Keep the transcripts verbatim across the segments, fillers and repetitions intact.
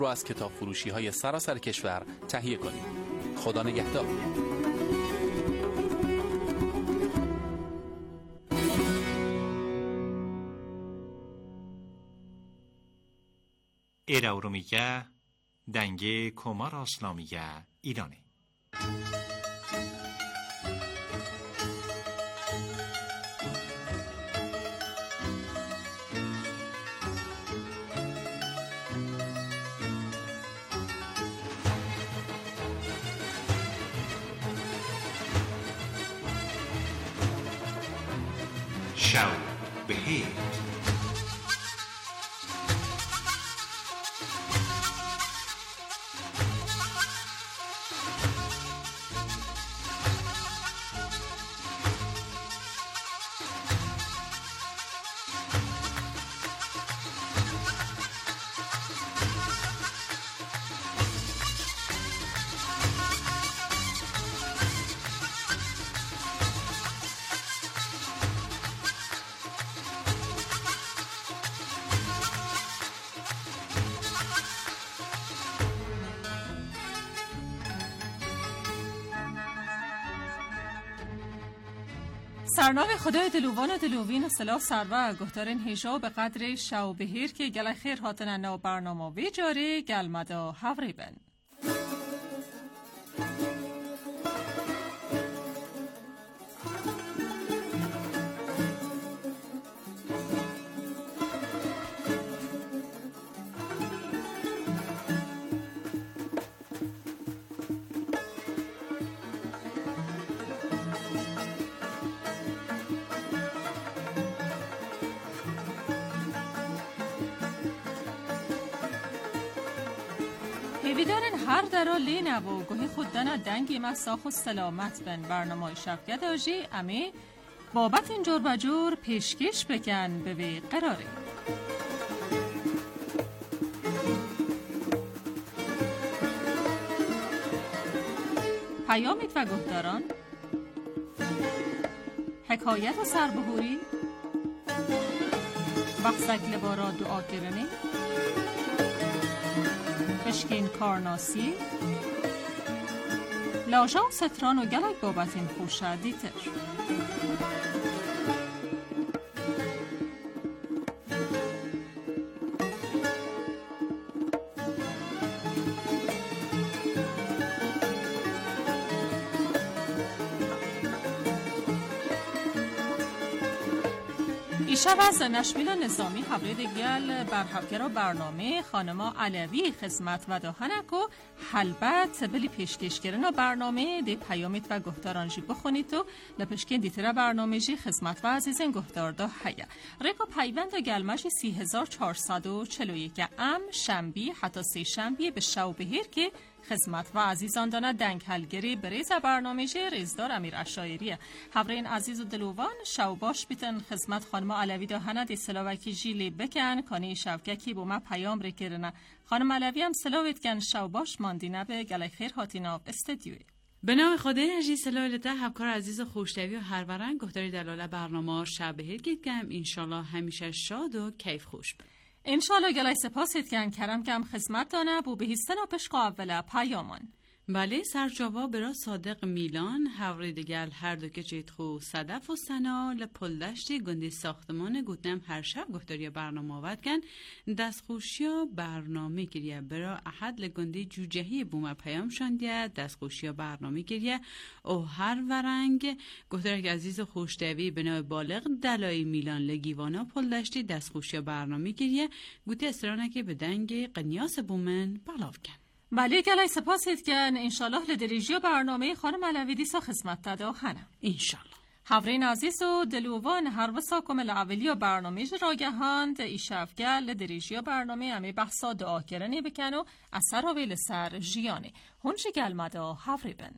رو از کتاب فروشی های سراسر کشور تهیه کنید. خدا نگهدار. ایره ارومیگه دنگه کمار اسلامیگه ایرانه. شو بهیر سرنام خدای دلوان و دلوین و سلاح سروه گهتارین هیجا به قدر شو بهیر که گل خیر هاتنن و برنامه وی جاری گل مدا حوری بن. هیویدارن هر درا لینه و گوهی خوددن دنگی مساخ و سلامت بن. برنامه شفقت آجی امی بابت این جور بجور پیشکش بکن به وی قراره. پیامید و گهداران حکایت و سربهوری وقتک لبارا دعا گرنی بشکین کارناسی لاجا و ستران و گلک بابت این خوشه دیتر. ایشب از نشمیل نظامی حبرید گل برحفگر و برنامه خانما علوی خدمت و داهنک و حلبت بلی پیشکش کردن و برنامه دی پیامید و گهدارانجی بخونید و لپشکین دیتر برنامه جی خدمت و عزیزین گهدار دا حیا ریکا پیوند و گلمش سی هزار چهارصد و چهل و یک ام شنبی حتی سی شنبی به شو بهیر که خدمت و عزیزان دانه دنگ حلگری بریز برنامه جی ریزدار امیر عشایریه. حبرین عزیز و دلوان شو باش بیتن خدمت خانم علوی داهنه دی سلاوکی جیلی بکن کانی شوککی بو ما پیام ریکرنه. خانم علوی هم سلاویت کن شو باش ماندینه به گلی خیر هاتینا استدیوی. به نام خدای نجی سلالته همکار عزیز و خوشتوی و هر ورنگ گهداری دلاله برنامه شب بهیر گیدگم انشالله همیشه شاد و کیف خوش بید. انشالله گلای سپاسید کن کرم کم خدمت دانه بو بهیستن و پشق اوله پیامان. بله سرجاوا برا صادق میلان حوری دگل هر دو که چید خو صدف و سنا لپلدشتی گندی ساختمان گوتنم هر شب گفتاری برنامه آود کن دستخوشی برنامه گریه برا احد لگندی جوجهی بوم پیام شاندیه دستخوشی برنامه گریه او هر ورنگ گفتاری عزیز و خوشتوی بنای بالغ دلای میلان لگیوانا پلدشتی دستخوشی برنامه گریه گوتی استرانه که به دنگ قنیاس بومن بلاو کن. بله گلای سپاسید کن انشالله لدریجی برنامه خانم علوی دیسا خدمت داده خانم انشالله. حورین عزیز و دلوان هر وسا کمل اولی و برنامه راگهاند ایشافگل لدریجی برنامه امی بحثا دعا کرنی بکن و اثر و ویل سر جیانه هنچی گلمده حوری بن.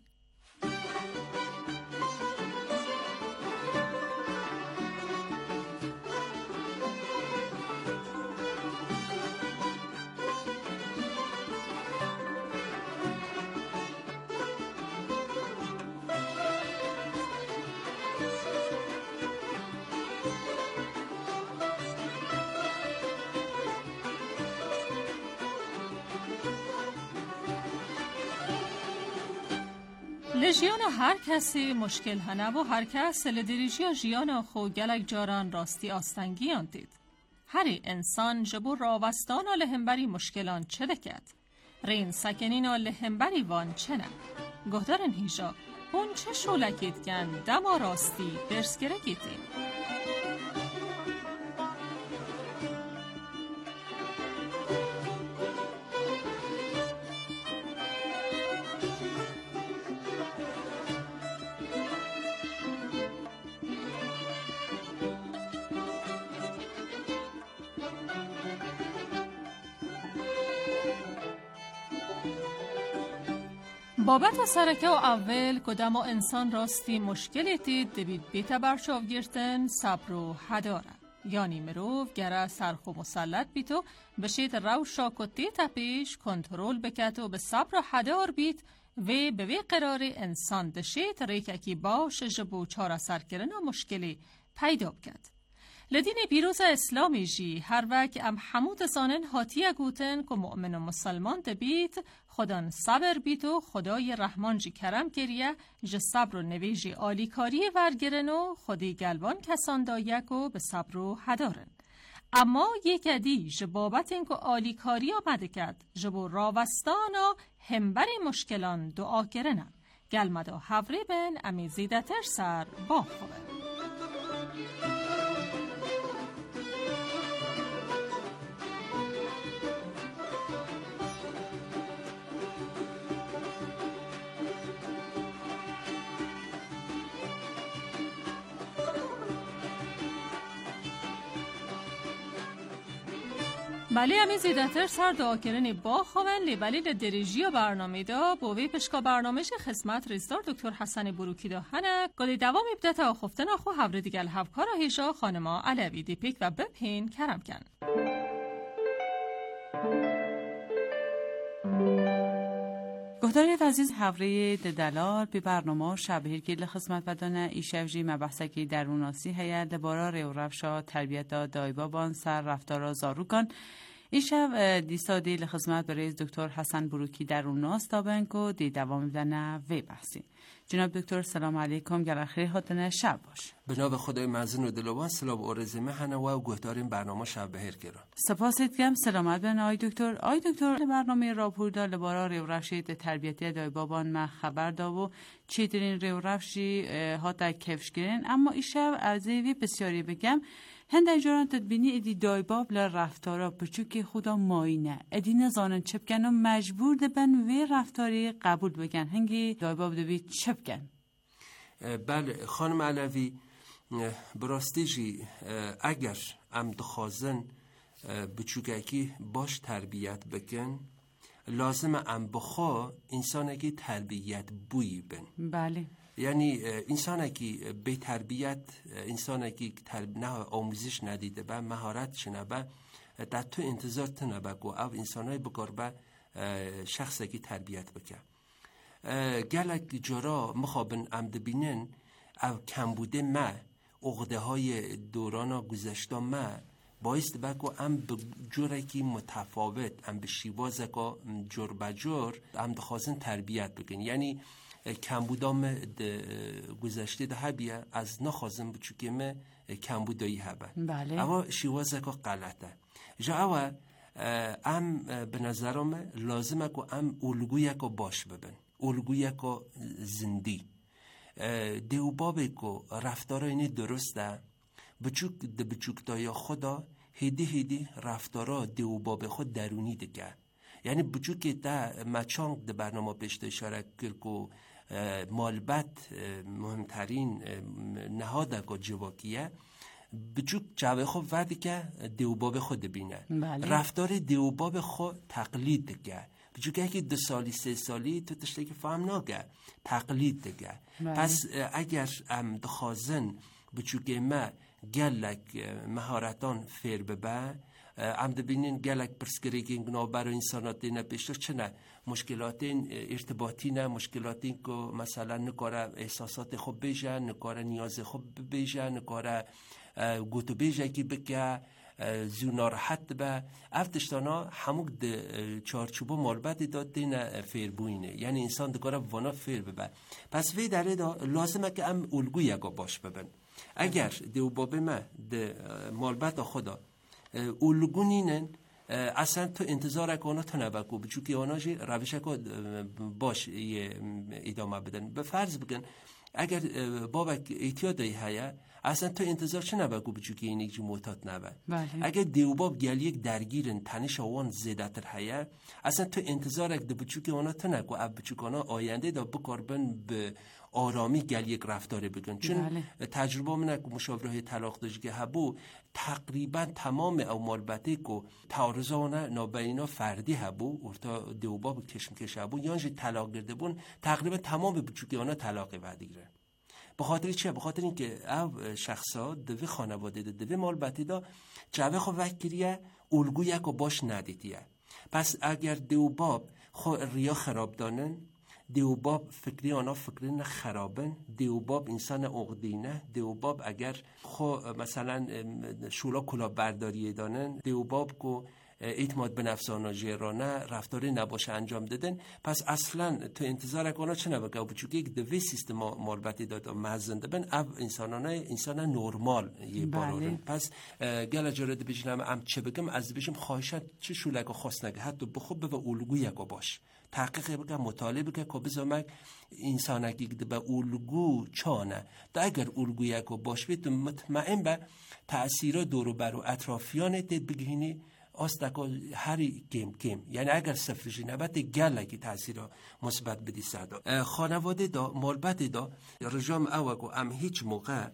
لژیان هر کسی مشکل هنه و هر کس لدریجی ژیان خو گلک جاران راستی آستنگیان دید. هر انسان جبور راوستان و لهمبری مشکلان چه دکد؟ رین سکنین و لهمبری وان چه نه؟ گهدارن هیجا اون چه شولکید گن دما راستی برسگره گیدیم. بابت سرکه و اول کدام انسان راستی مشکلی دید دبید بیتا برشاو گرتن صبر و هداره. یعنی مروف گره سرخ و مسلط بیتو بشید روشا کتی تپیش کنترول بکت و به صبر و هدار بیت و به وی قرار انسان دشید ریککی باش جبو چاره سر کرن و مشکلی پیدا بکد. لدین پیروز اسلامی جی هر وقت ام حمود زانن هاتیه گوتن که مؤمن و مسلمان دبید خدان صبر بیت و خدای رحمان جی کرم کریه جه صبر و نویجی آلیکاری ورگرن و خودی گلوان کسان دایک و به صبر و هدارن. اما یک دی جه بابت اینکو آلیکاری آمده کرد جبو راوستان و همبر مشکلان دعا کرنن. گلمدا حوری بن امی زیدتر سر با خوبه. بله امی زیدتر سر دعا کرنی با خوبن لیبلی لدریجی و برنامه دا بوی پشکا برنامهش خدمت ریزدار دکتر حسن بروکی دا هنه گلی دوام ابدت و خفتن آخو هفره دیگل هفکار هیشا خانما علوی دیپیک و بپین کرم کن. گهداری عزیز هفره دلال به برنامه شبهیر که لخدمت بدانه ایشوجی مبحثکی دروناسی هیا دبارا ریو رفشا تربیت دا دایبابان سر رفتارا زاروکان ایشو دیستا دی لخدمت برای دکتر حسن بروکی دروناس دابن کو دی دوام بدانه وی بحثی. جناب دکتر سلام علیکم گل خیر هاتنه شب باش. بناب خدای مزن و دلوان سلام و ارزمه هنه و گهدارین برنامه شب بهر کرن. سپاست گم سلامت بن آی دکتر. آی دکتر برنامه راپور دا لبارا ریو رفشید تربیتی دای بابان ما خبر دا و چی درین ریو رفشی هاتا کفش گرین اما ایشب از وی بسیاری بگم هنده جاران تدبینی ادی دایباب لرفتارا پچوکی خدا ماینه ادی نزانن چپکن و مجبور دبن وی رفتاری قبول بگن هنگی دایباب دبی چپکن. بله خانم علوی براستی جی اگر ام دخوازن بچوککی باش تربیت بکن لازم ام بخوا انسانکی تربیت بوی بن. بله یعنی انسانی که به تربیت انسانی که ترب... نه آموزش ندیده با مهارت شنبه در تو انتظار تنبه گو او انسانای بگار با شخصی که تربیت بکن گلک جرا مخابن عمد بینن او کمبوده ما عقده های دوران گذشته ما باعث بگو ام به جوره که متفاوت ام به شیوازه که جور بجور ام دخوازن تربیت بکن. یعنی کمبودام گذشته ده هبیه از نخوازم بچوکه ما کمبودایی هبه. بله. اما شیوازه که غلطه. جا اوا ام به نظرم لازمه که ام الگویه که باش ببن. الگویه که زندی. دیو بابه که رفتار اینی درسته بچوک ده بچوک دایا خدا هیدی هیدی رفتارا دیو بابه خود درونی دکه. یعنی بچوک ده مچانگ ده برنامه پیشت اشاره کرد که مالبت مهمترین نهاده که جواکیه بچوک جوه خود وردی که دیوباب خود بینه. بله. رفتار دیوباب خود تقلید دگه بچوک که دو سالی سه سالی تو تشتی که فهم ناگه تقلید دگه. بله. پس اگر ام دخوازن بچوک ما گلک مهارتان فیر ببه عمد بینین گلک پرسکریگینگ نو برای انسانات دینا پیشتر چنه مشکلات ارتباطی نه مشکلاتی که مثلا نکاره احساسات خوب بیجه نکاره نیاز خوب بیجه نکاره گوتو بیجه کی بکه زو ناراحت به افتشتانا هموک ده چارچوبو مالبت داد دین فیر بوینه، یعنی انسان دکاره وانا فیر ببن. پس وی داره دا لازمه که ام الگو یکا باش ببن. اگر دیو بابه ما ده مالبت خدا الگو نینن، اصلا تو انتظار کنه تو نبکو بچوکی آناجی روش که باش ادامه بدن. به فرض بگن اگر بابک اعتیادی هیا، اصلا تو انتظار چه نبکو بچوکی این یک جو معتاد نبه. اگر دیوباب گل یک درگیرن تنش آوان زیده تر هیا، اصلا تو انتظار اگر بچوکی آنا تو نگو اب بچوکانا آینده دا بکاربن به آرامی گل یک رفتاره بگن. چون بله. تجربه من که مشاوره طلاق داشت که هبو تقریبا تمام او مالبته که تعارضانه نابینا فردی هبو ارتا دیوباب کشم کش هبو یانج طلاق گرده بون تقریبا تمام بچوکی آنا طلاق ودیگره. به خاطر چیه؟ به خاطر اینکه او شخصا دوی خانواده ده دوی مالبته دا جوه خو وکریه الگو یک باش ندیدیه. پس اگر دیوباب خو ریا خراب دانن، دیوباب فکری آنها فکری نه خرابن، دیوباب انسان عقدینه، دیوباب اگر خو مثلا شولا کلا برداری دانن، دیوباب کو اعتماد به نفس آنها جیرانه رفتاری نباشه انجام دادن، پس اصلا تو انتظار کنه چه نبگه و بچوکی یک دوی سیستم مالبتی داد و مزنده بن او انسانانه انسان نورمال یه بارارن. پس گل جارده بجنم ام چه بگم از بشم خواهشت چه شولک و خواست نگه حتی بخوب به الگو یکو باش تحقیق بگه مطالعه بگه که بزامک انسانکی که به الگو چانه تا اگر الگو یکو باش بید مطمئن به تأثیر دورو برو اطرافیانه دید بگهینی آستکا هری کم کم، یعنی اگر صفرشی نبت گله که تأثیر مثبت بدی صدا. خانواده دا مالبت دا رجام اوگو ام هیچ موقع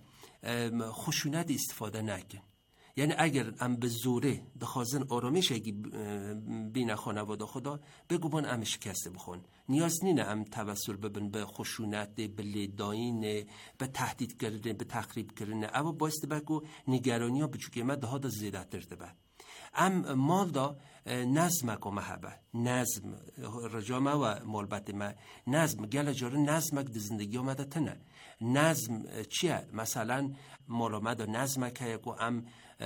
خشونت استفاده نکن. یعنی اگر ام به زوره دخوازن آرامش اگه بین خانواده خدا بگو بان ام شکسته بخون، نیاز نینه ام توسل ببین به خشونت، به لیداین، به تهدید کردن، به تخریب کردن. اما بایسته بگو نگرانی ها بچوکه ما ده ها دا زیده ترده با ام مال دا نظم که محبه نظم رجامه و مالبت ما نظم گل جاره نظم که زندگی آمده تنه. نظم چیه؟ مثلا مال آمده نظم که ام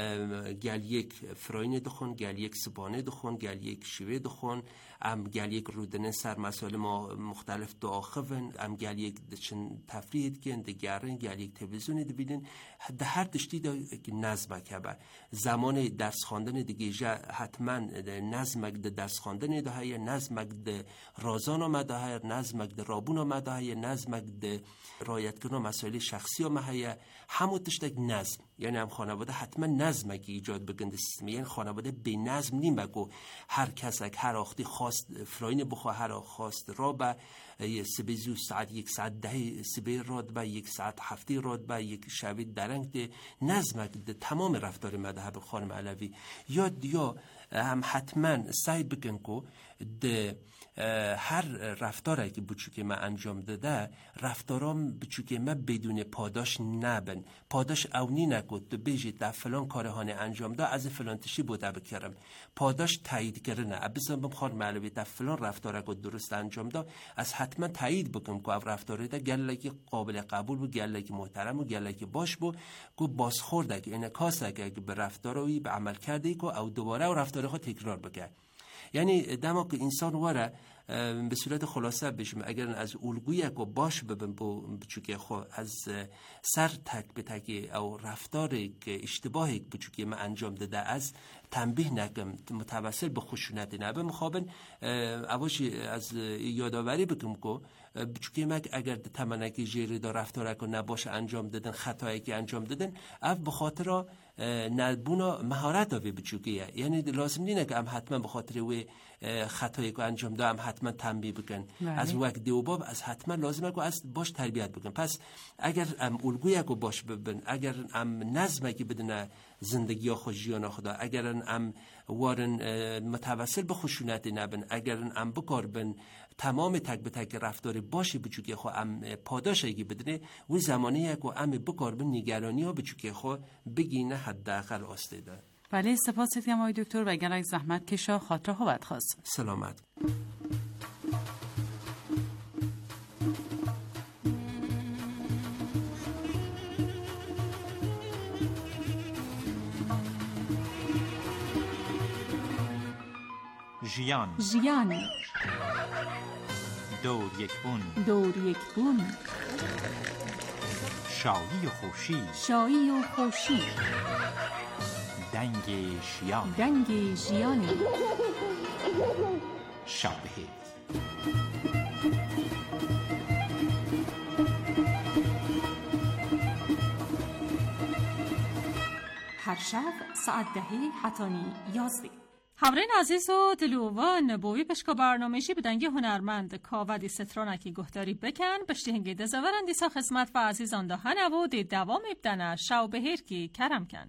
گل یک فراین دخون، گل یک سبانه دخون، گل یک شوه دخون، ام گل یک رودنه سر مسائل ما مختلف دعا خوون، ام گل یک چند تفریحید که اندگرن، گل یک تلویزیونی دو بیدن. ده هر دشتی دا نظمه که با زمان درس خواندن دیگه جا حتما نظمک ده درس خواندن ده های، نظمک ده رازان آمده های، نظمک ده رابون آمده های، نظمک ده رایت کردن مسائل شخصی آمده های، همون تشتک نظم. یعنی هم خانواده حتما نظمه که ایجاد بگنده سیستمی، یعنی خانواده به نظم نیم بگو هر کسک هر آختی خواست فراین بخواه، هر خواست را با سبه زو ساعت یک ساعت ده سبه راد با یک ساعت هفته راد با یک شبه درنگ ده نظمه ده تمام رفتار مذهب خانم علوی. یا یا هم حتما سعی بکن که ده هر رفتاری که بچوکی ما انجام داده رفتارام بچوکی ما بدون پاداش نبن. پاداش اونی نکود تو بیجی در فلان کارهانه انجام ده از فلان تشی بوده بکرم پاداش تایید کرنه ابزان بمخوار معلوی در فلان رفتاره که درست انجام ده از حتما تایید بکن که او رفتاره ده گله که قابل قبول بو، گله که محترم و گله که باش بو، که بازخورده که انکاسه که به رفتاروی به عمل کرده که او دوباره و رفتاره خود تکرار بکن. یعنی دما که انسان واره به صورت خلاصه بشیم اگر از الگویی که باش ببین بو بچوکی خو از سر تک به تک او رفتاری که اشتباهی که بچوکی ما انجام داده از تنبیه نکم متوسل به خشونت نبه مخابن اواشی از یادآوری بکنم که بچوکی ما اگر تمنکی جیری دا رفتاره که نباشه انجام دادن خطایی که انجام دادن اف به خاطر نبونا مهارت آوی بچوکیه. یعنی لازم نینه که هم حتما به خاطر وی خطایی که انجام دادم حتما تنبیه بکن بله. از وقت دیوباب از حتما لازمه که از باش تربیت بکن. پس اگر ام الگویی که باش ببین، اگر ام نظمه که بدون زندگی ها خوشیانا خدا، اگر ام وارن متوسل به خشونت نبن، اگر ام بکار بن تمام تک به تک رفتار باشی بچوکی خو ام پاداشی که بدونه و زمانی که ام بکار بن نگرانی ها بچوکی خو بگینه حداقل آستیده. بله سپاس کردم آقای دکتر و اگر زحمت کشا خاطر خوبت خواست. سلامت. ژیان ژیان دور یک بون دور یک بون شایی و خوشی شایی و خوشی دنگ ژیان دنگ ژیان شب بخیر. هر شب ساعت دهی حتانی یازده. همراهان عزیز و دلوان بوی پشکا برنامه‌شی بدنگ هنرمند کاودی سترانکی گهداری بکن بشتی هنگی دزورندی سا خدمت و عزیزان دا هنو دی دوام ابدنه شو بهیر کی کرم کن.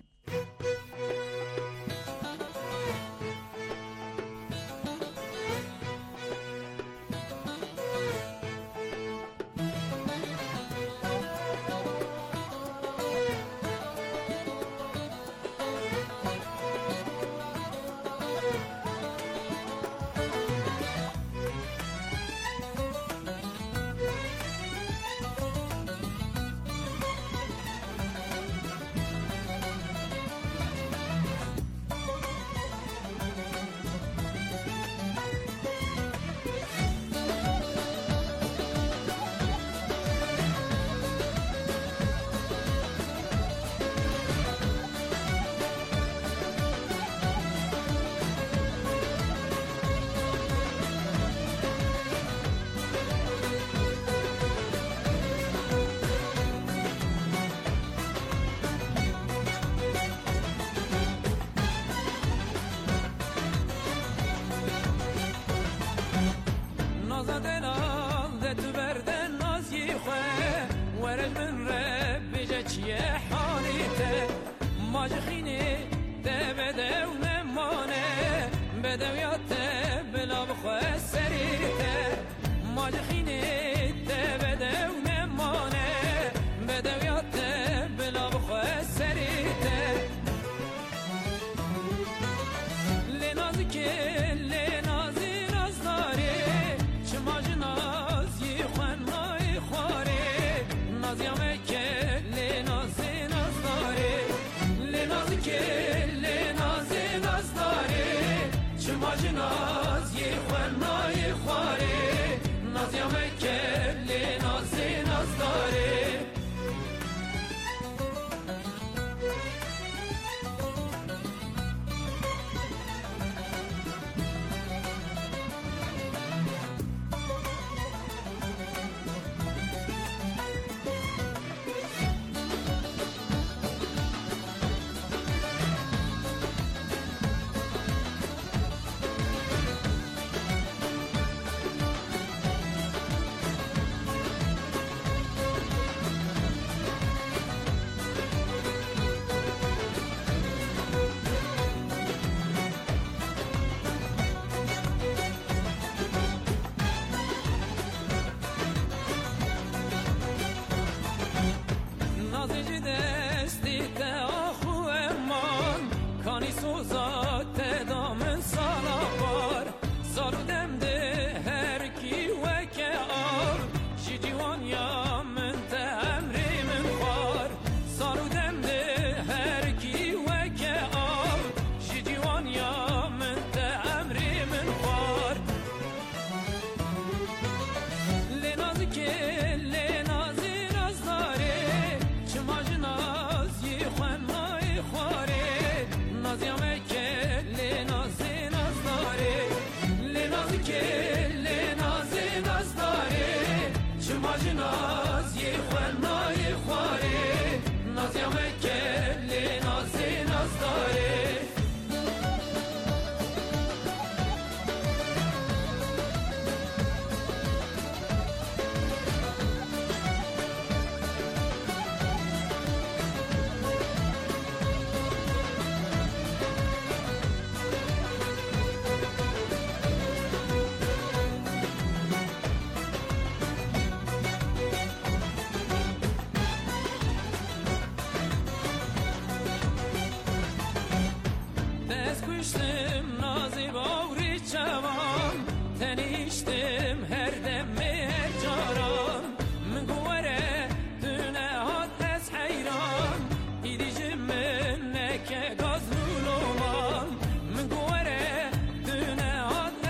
که گاز لولومان من گوره دونه هات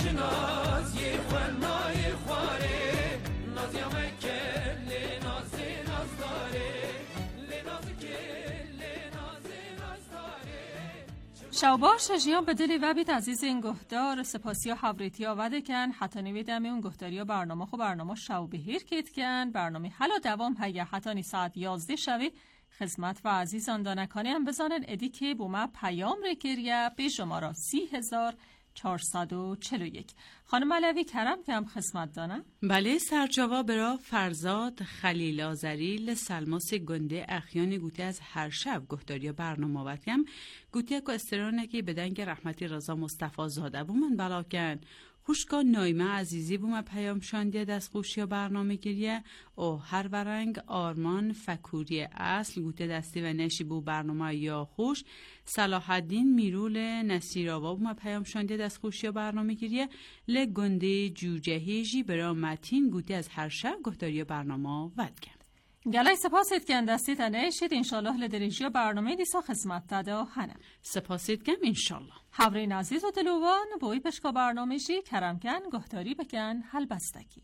شوباش جیان به دلی و بیت عزیز این گهدار سپاسی ها حوریتی ها وده کن حتی نویدم اون گهداری ها برنامه خو برنامه شو بهیر کت کن برنامه حالا دوام هیا حتی نی ساعت یازده شوی خدمت و عزیزان دانکانی هم بزانن ادی که بوما پیام رکریه به شماره سی هزار چهارصد و چهل و یک. خانم علوی کرم که هم خدمت دانم. بله سرچاوا برا فرزاد خلیل آذری لسلماس گنده اخیان گوتی از هر شب گهداری برنامه وقتیم گوتی که استرانه که بدنگ رحمتی رضا مصطفی زاده بومن بلاکن خوشکا نایمه عزیزی بوم پیام شانده دست خوشی برنامه گریه او هر برنگ آرمان فکوری اصل گوته دستی و نشی بو برنامه یا خوش صلاح الدین میرول نصیراوا بوم پیام شانده دست خوشی برنامه گریه لگنده جوجهیجی برا متین گوته از هر شب گهداری برنامه ودکن گلای سپاسید که دستی تنه شید انشالله لدرجی برنامه دیسا خدمت داده و خنم سپاسید کم انشالله حورین عزیز و دلوان بوی پشکا برنامه شی کرم کن گهداری بکن حل بستکی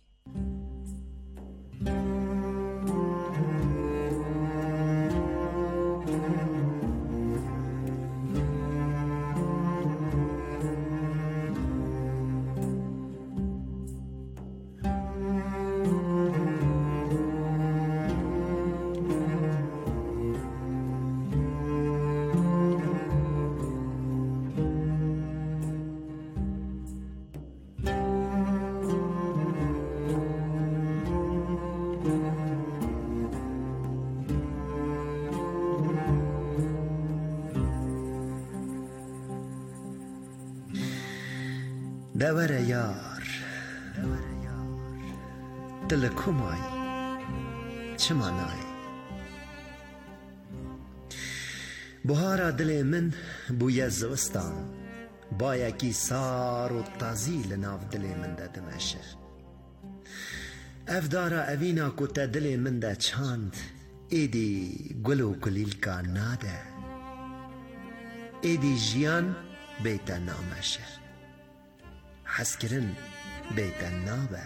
دور یار دل کمای چه مانای بهارا دل من بوی زوستان با یکی سار و تازی لناف دل من ده دمشه افدارا اوینا کتا دل من ده چاند ایدی گلو کلیل کا ناده ایدی جیان بیتا نامشه حسکرن بیتا نابه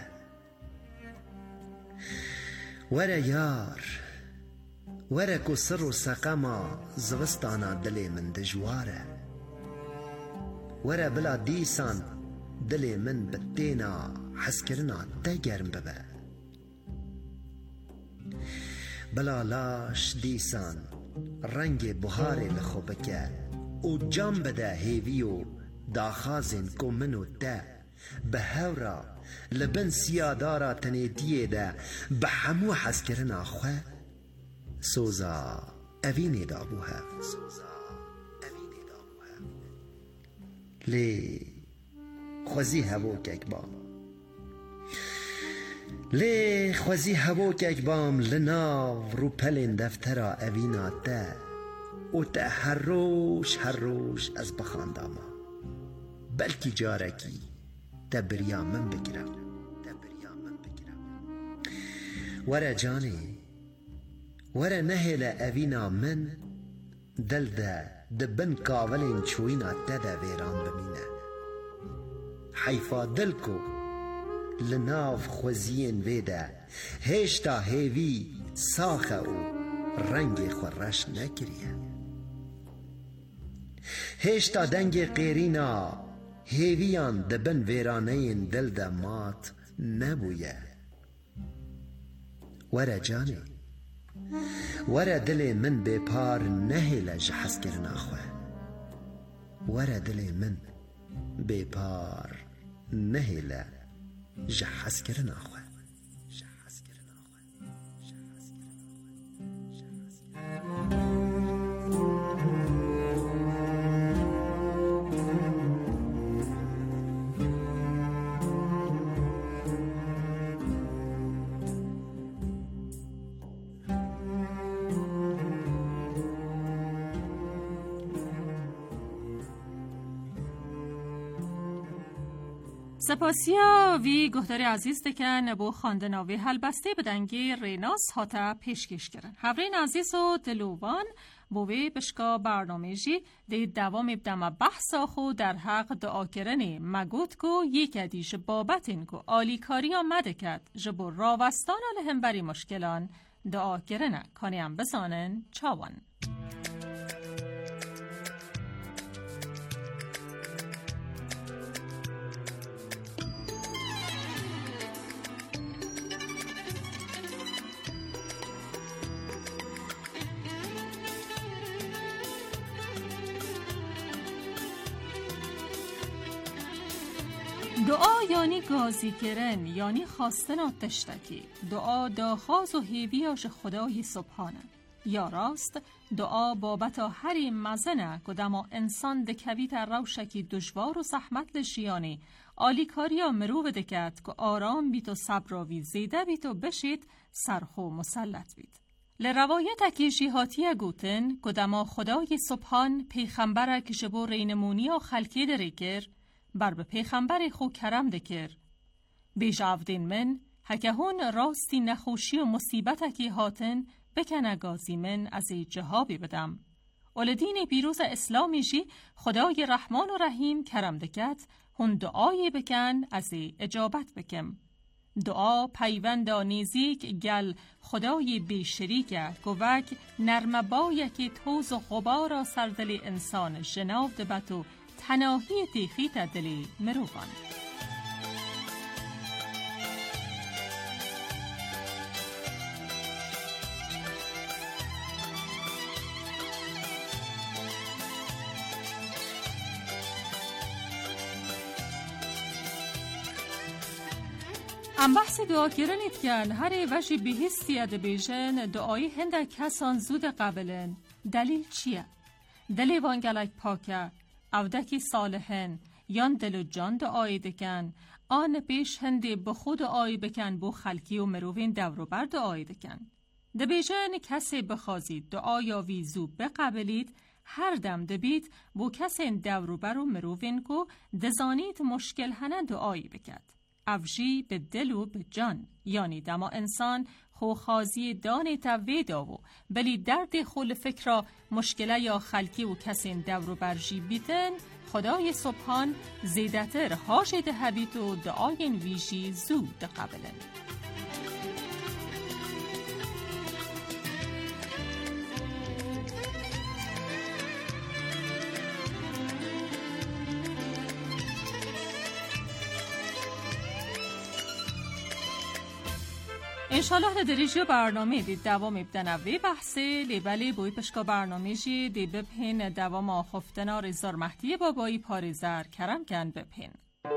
وره یار وره کو سر و سقما زوستانا دل من دجواره وره بلا دیسان دل من بدینا حسکرنا ده گرم ببه بلا لاش دیسان رنگ بهار لخوبکه او جام بده هیویو داخازن کو منو ده به هورا لبن سیادارا تنیدیه ده به همو حس کرنا خواه سوزا اوینی دا بوها لی خوزی هوا کک بام لی خوزی هوا کک بام لناو رو پلین دفترا اوینا ده او ده هر روش هر روش از بخانداما بلکی جارکی تبریا من بگیرم تبریا من بگیرم ورا جانی ورا نهل اوینا من دل ده دبن کاولین چوینا تدا ویران بمینه حیفا دل کو لناف خوزین ویده هشتا هیوی ساخه و رنگ خورش نکریه هشتا دنگ قیرینا هیویان دبن ویرانین دل ده مات نبویه ورا جانی ورا دل من بپار نهیل جحس کرنا خواه ورا دل من بپار نهیل جحس کرنا خواه سپاسیا وی گهداری عزیز دکن بو خاندناوی حل بسته بدنگی ریناس هاتا پیشکش کرن. هورین عزیز و دلوان بوی بشکا برنامه جی دی دوام ابدام بحث آخو در حق دعا کرنی مگود کو یک ادیش بابت این کو آلی کاری آمده کرد جبو راوستان آلهم بری مشکلان دعا کرنه کانیم بسانن چاوان. دعا یعنی گازی کرن، یعنی خواستن آتشتکی. دعا داخواز و هیویاش خدای سبحانه. یا راست دعا بابت هری مزنه کدما انسان دکویت روشکی دشوار و زحمت لشیانی آلیکاریا مروو دکت که آرام بیت و صبراوی زیده بیت و بشید سرخو مسلط بیت. لروایت اکی جیهاتی گوتن کدما خدای سبحان پیغمبر کشبو رینمونی و خلکی دریگر بر به پیغمبر خو کرم دکر. بیش افدین من هکهون راستی نخوشی و مصیبت اکی هاتن بکنه گازی من از ای جهابی بدم. اولدین پیروز اسلامی جی خدای رحمان و رحیم کرم دکت هون دعای بکن از ای اجابت بکم. دعا پیوند آنیزیک گل خدای بی شریکه گوک نرم بایکی توز و غبار سردل انسان جناب دبتو تناهی تیخی تدلی مروغان. ام بحث دعا کردنید کن هر وجه بهستی اد بیشن دعای هنده کسان زود قبلن. دلیل چیه؟ دلی وانگلک پاکه او دکی صالحن یان دل و جان دعای دکن آن پیش هنده بخود دعای بکن بو خلکی و مروین دورو بر دعای دکن. ده بیشن کسی بخوازید دعایا ویزو بقبلید هر دم دبید بو کسی دورو بر و مروین کو دزانید مشکل هنه دعایی بکد. افجی به دل و به جان یعنی دما انسان خوخازی دان تویدا و بلی درد خول فکر مشکله یا خلکی و کسین دورو برجی بیتن خدای سبحان زیدتر هاشد هبیت و دعاین ویجی زود قبلن. انشالله لدریجی برنامه دی دوام ابدنوی بحثه لیبلی بوی پشکا برنامه جی دی بپین دوام آخفتنا رزار مهدی بابایی پاریزر کرم کن بپین.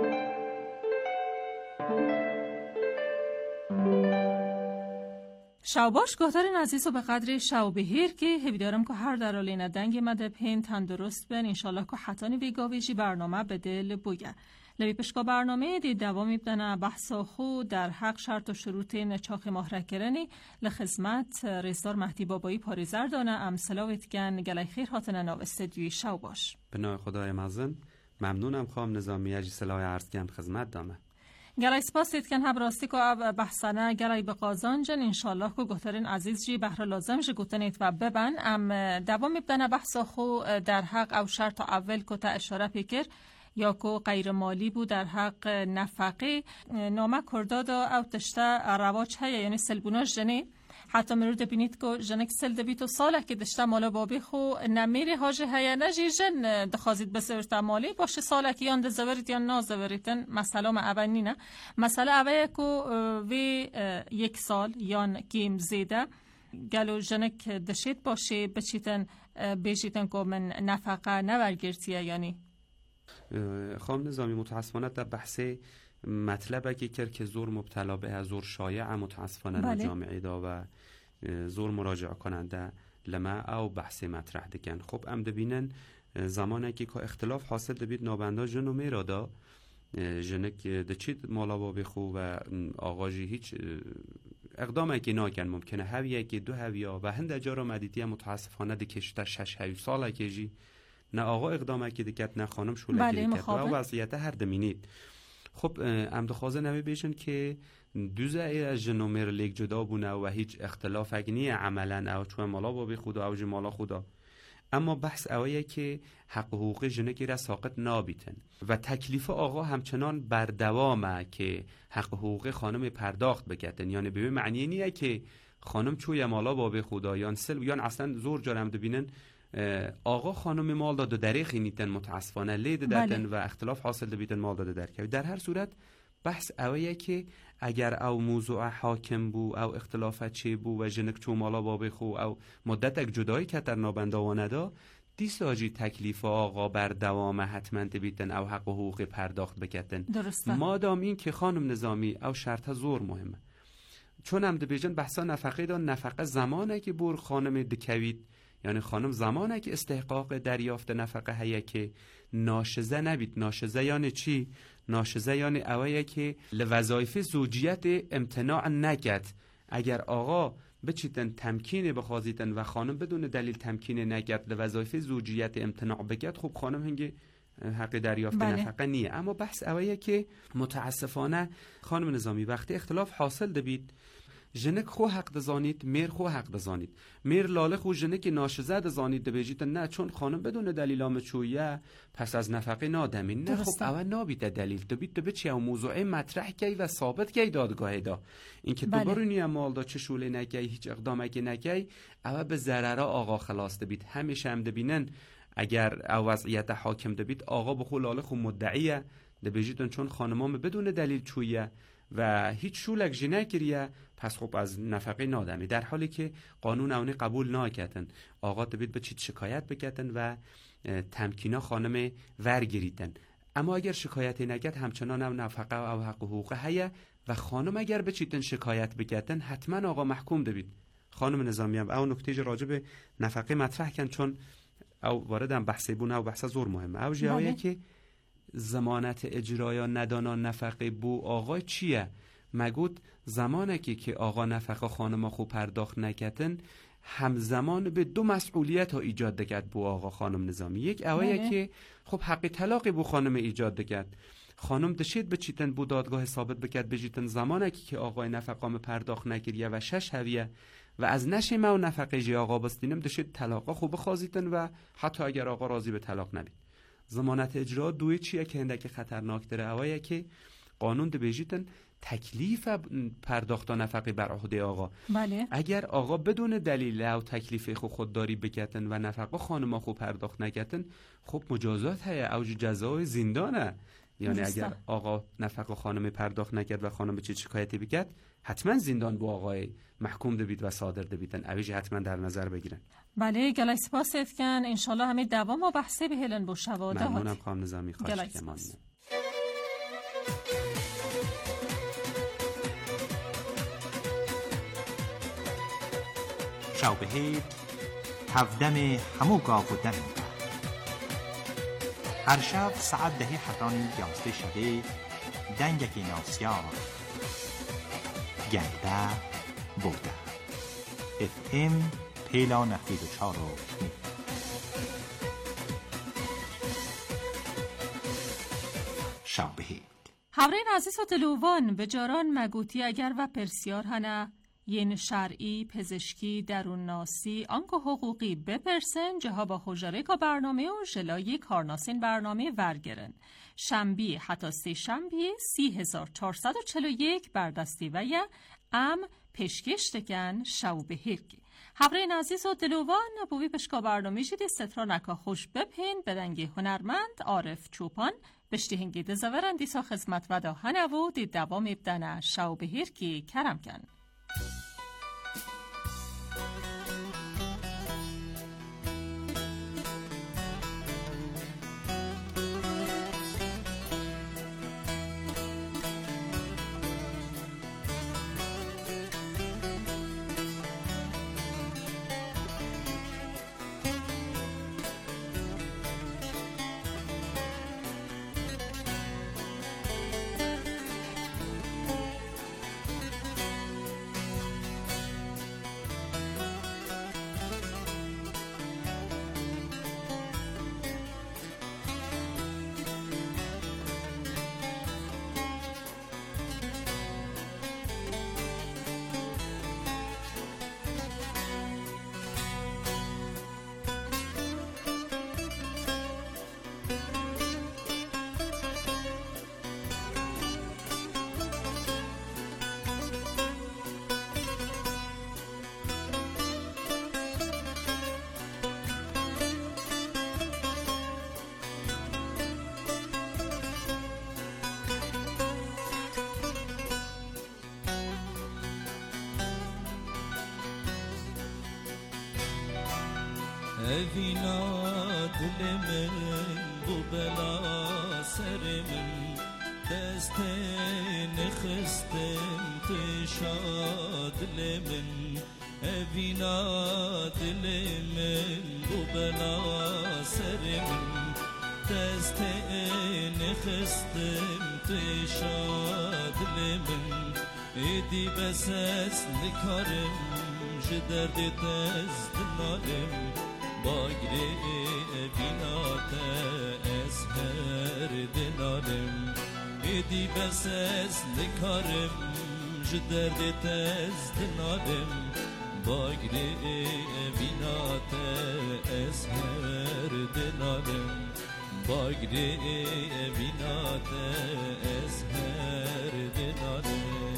شوباش گهترین عزیز و به قدر شوبهیر که هبیدارم که هر در آلین دنگ مده پین تندرست بن انشالله که حتانی ویگاویجی برنامه به دل بویه. لبی پشکا برنامه دی دوام میبدنه بحثا خود در حق شرط و شروط نچاق محرکرنی لخدمت رئیسدار مهدی بابایی پاریزر دانه ام سلاویت گن گلی خیر هاتنه ناو استدیوی شو باش. به نام خدای مزن ممنونم خواهم نظامی اجی سلاح عرض گن خدمت دامه. گلی سپاسید کن هب راستی که اب بحثانه گلی بقازان جن انشالله که گهترین عزیز جی بحر لازم جی گوتنید و ببن ام دوام میبدنه بحثا خود در حق او شرط اول که تا اشاره پیکر یا کو غیر مالی بود در حق نفقه نامه کرداد او تشته رواج هیا یعنی سلبوناش جنی حتی مرود بینید که جنک سل دبیت و ساله که دشته مالا بابی خو نمیری حاجه هیا نجی جن دخوازید بسورت مالی باشه ساله که یان دزورید یا نازوریتن مسئله ما اول نه مسئله اول که وی یک سال یان گیم زیده گلو جنک دشید باشه بچیتن بیشیتن که من نفقه نورگرتیه یعنی خانم نظامی متاسفانه در بحث مطلبه که کرد که زور مبتلا به زور شایع متاسفانه در جامعه دا و زور مراجعه کننده لما او بحث مطرح دکن. خب ام دبینن زمانه که که اختلاف حاصل دبید نابنده جن و میرادا جنک دچید مالا بابی خو و آغاجی هیچ اقدامه که ناکن ممکنه هویه که دو هویا و هنده جارا مدیدیه متاسفانه دکشته شش هوی ساله که جی نه آقا اقدامه که دکت نه خانم شوله که دکت و وضعیت هر دمینید. خب امدخوازه نمی بیشن که دوزه ای از جنومر لیک جدا بونه و هیچ اختلاف اگنی عملا او چون مالا بابی خدا او جی مالا خدا اما بحث اویه که حق حقوق جنگی را ساقط نابیتن و تکلیف آقا همچنان بر دوامه که حق حقوق خانم پرداخت بکتن. یعنی به معنی نیه که خانم چوی مالا باب خدایان سل یان اصلا زور جارم دبینن آقا خانم مال داده دریخی نیتن متاسفانه لید دادن و اختلاف حاصل دبیتن مال داده درکوی. در هر صورت بحث اویه که اگر او موضوع حاکم بو او اختلافت چه بو و جنک چو مالا باب خو او مدت اک جدایی کتر نابندوانه دا دیساجی تکلیف آقا بر دوام حتما دبیتن او حق و حقوق پرداخت بکتن. درسته. مادام این که خانم نظامی او شرط زور مهمه چون هم دبیجن بحثا نفقه دا نفقه زمانه که بور خانم دکوید یعنی خانم زمانه که استحقاق دریافت نفقه هیه که ناشزه نبید. ناشزه یعنی چی؟ ناشزه یعنی اویه که لوظایف زوجیت امتناع نکد. اگر آقا بچیتن تمکین بخوازیتن و خانم بدون دلیل تمکین نکد لوظایف زوجیت امتناع بکد، خب خانم هنگی حق دریافت بله. نفقه نیه. اما بحث اویه که متاسفانه خانم نظامی وقتی اختلاف حاصل دبید جنک خو حق دزانید میر خو حق دزانید میر لاله خو جنک ناشزه دزانید دبیجیت نه چون خانم بدون دلیل آمچویه پس از نفقه نادمین نه. خب اول نابیده دلیل دبید دبید چه موضوع مطرح کی و ثابت کی دادگاه دا این که بله. دوباره نیم مال دا چه شوله نکی هیچ اقدام اگه نکی اول به ضرر آقا خلاص دبید. همیشه هم دبینن اگر او وضعیت حاکم دبید آقا بخو لاله خو مدعیه دبیجیتن چون خانمام بدون دلیل چویه و هیچ شولک جنه کریه پس خب از نفقه نادمی، در حالی که قانون اونی قبول ناکتن. آقا دبید به چیت شکایت بکتن و تمکینا خانم ورگریتن. اما اگر شکایتی نکت همچنان او نفقه او حق و حقوق هیه و خانم اگر به چیتن شکایت بکتن حتما آقا محکوم دبید. خانم نظامی هم او نکته راجع به نفقه مطرح کن چون او واردم بحثی بونه و بحث زور مهمه. او جایه که ضمانت اجرا ندانا نفقه بو آقا چیه؟ مگود زمانه که که آقا نفقه خانم خوب پرداخت نکتن همزمان به دو مسئولیت ها ایجاد دکد بو آقا خانم نظامی. یک اوایه که خب حق طلاق بو خانم ایجاد دکد خانم دشید به چیتن بو دادگاه ثابت بکد بجیتن زمانه که که آقای نفقام پرداخت نکریه و شش هویه و از نشه ما و نفقه جی آقا بستینم دشید طلاقا خوب خازیتن و حتی اگر آقا راضی به طلاق نبید. ضمانت اجرا دوی چیه که هندک خطرناک داره اوایه که قانون ده بجیتن تکلیف پرداخت نفقه بر عهده آقا. بله. اگر آقا بدون دلیل او تکلیف خود خودداری بکتن و نفقه خانم خوب پرداخت نکتن خب مجازات هست اوج جزای زندانه. یعنی نیسته. اگر آقا نفقه خانم پرداخت نکرد و خانم چه شکایتی بکرد حتما زندان بو آقای محکوم دبید و صادر دبیدن اویج حتما در نظر بگیرن. بله گلای سپاست کن انشالله همه دوام و بحثه به هلن بو شواده ممنونم خانم نظامی خواهش کمان. شاوبهید هفدم همو گاو و دم هر شب ساعت ده حتانی یازده شده دنگکی ناسیار گرده بوده اف ام پیلا نفید و چارو می شاوبهید هورین عزیز و دلوان به جاران مگوتی اگر و پرسیار هنه ین شرعی، پزشکی، درون ناسی، آنکو حقوقی بپرسن جها با خوجاره که برنامه و جلایی کارناسین برنامه ورگرن. شنبی حتی سه شنبی سی هزار چهارصد و چل و یک بردستی و یه ام پشکش دکن شاوبهید. حبرین عزیز و دلوان بوی پشکا برنامه جدی سترا نکا خوش بپین بدنگی هنرمند عارف چوپان بشتی هنگی دزاورن دیسا خدمت و داهنه و دی دوام ابدن شاوبهید کی کرم کن. اوینا دل من بو بلا سر من دست نخستم تشاد دل من اوینا دل من بو بلا سر من دست نخستم تشاد دل من ایدی بس از نکارم جدرد دست نالم باگری بینات از هر دنالم ایدی بس از نکارم جدرد دست نالم باگری بینات از هر دنالم باگری بینات از هر دنالم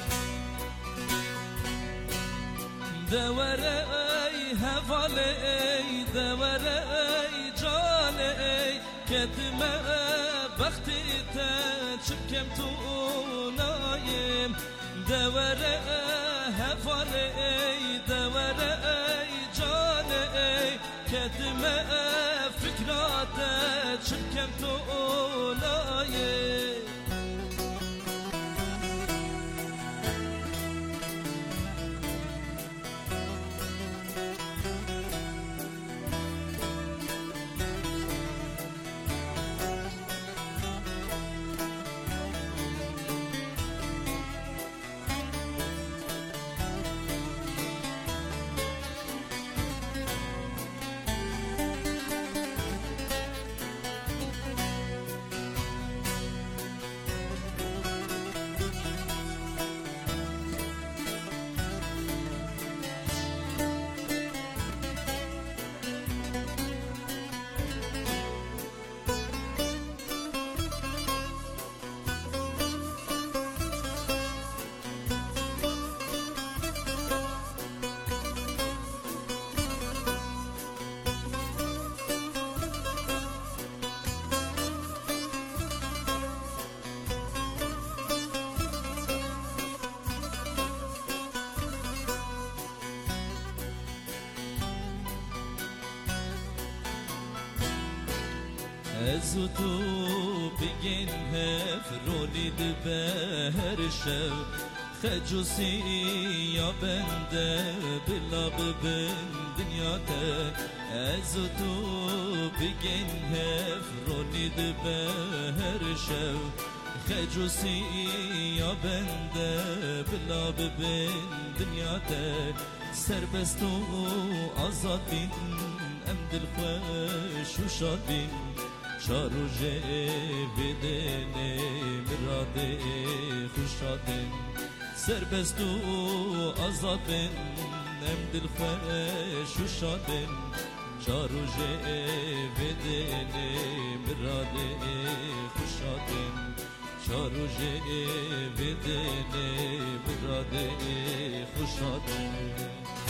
دوره ای حواله ای دوره ای جانه ای کدمه وقتی تا چکم تو نایم دوره حواله ای دوره ای جانه ای کدمه فکرات چکم تو نایم از تو بگین هفرونی دبر شو خجوسی یا بنده بلا ببن دنیا تا از تو بگین هفرونی دبر شو خجوسی یا بنده بلا ببن دنیا تا سربست و آزاد بین ام دل خوش و شاد بین شاروجه بدنه مراده خوشادن سربست و آزاد بن ام دل خوش و شادن شاروجه بدنه مراده خوشادن شاروجه بدنه مراده خوشادن